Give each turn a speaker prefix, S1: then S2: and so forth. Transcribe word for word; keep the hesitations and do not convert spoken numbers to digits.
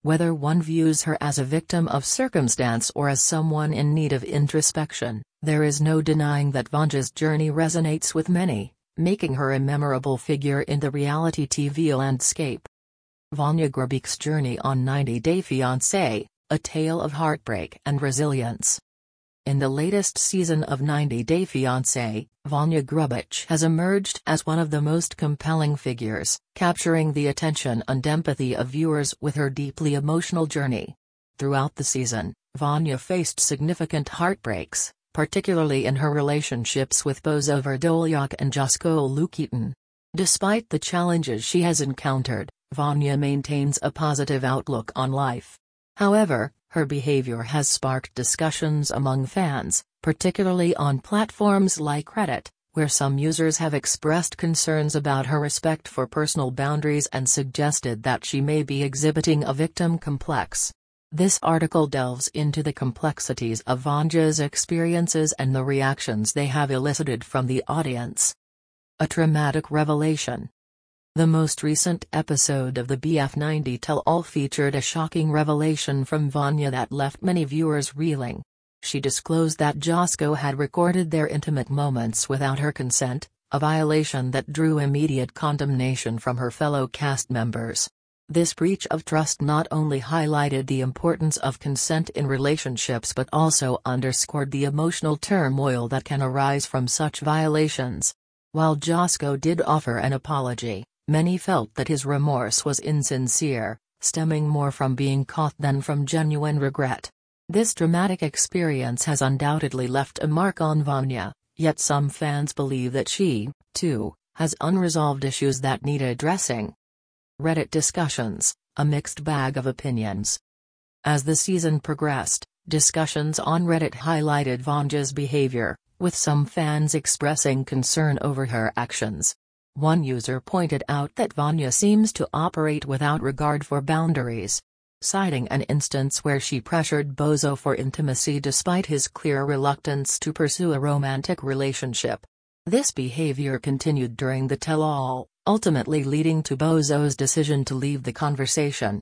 S1: Whether one views her as a victim of circumstance or as someone in need of introspection, there is no denying that Vanya's journey resonates with many, making her a memorable figure in the reality T V landscape. Vanya Grubic's journey on ninety day fiancé, a tale of heartbreak and resilience. In the latest season of ninety day fiancé, Vanya Grubic has emerged as one of the most compelling figures, capturing the attention and empathy of viewers with her deeply emotional journey. Throughout the season, Vanya faced significant heartbreaks, particularly in her relationships with Bozo Verdolyak and Josko Lukitin. Despite the challenges she has encountered, Vanya maintains a positive outlook on life. However, her behavior has sparked discussions among fans, particularly on platforms like Reddit, where some users have expressed concerns about her respect for personal boundaries and suggested that she may be exhibiting a victim complex. This article delves into the complexities of Vanya's experiences and the reactions they have elicited from the audience. A traumatic revelation. The most recent episode of the B F ninety Tell-All featured a shocking revelation from Vanya that left many viewers reeling. She disclosed that Josko had recorded their intimate moments without her consent, a violation that drew immediate condemnation from her fellow cast members. This breach of trust not only highlighted the importance of consent in relationships but also underscored the emotional turmoil that can arise from such violations. While Josko did offer an apology, many felt that his remorse was insincere, stemming more from being caught than from genuine regret. This dramatic experience has undoubtedly left a mark on Vanya, yet some fans believe that she, too, has unresolved issues that need addressing. Reddit discussions, a mixed bag of opinions. As the season progressed, discussions on Reddit highlighted Vanya's behavior, with some fans expressing concern over her actions. One user pointed out that Vanya seems to operate without regard for boundaries, citing an instance where she pressured Bozo for intimacy despite his clear reluctance to pursue a romantic relationship. This behavior continued during the tell-all, ultimately leading to Bozo's decision to leave the conversation.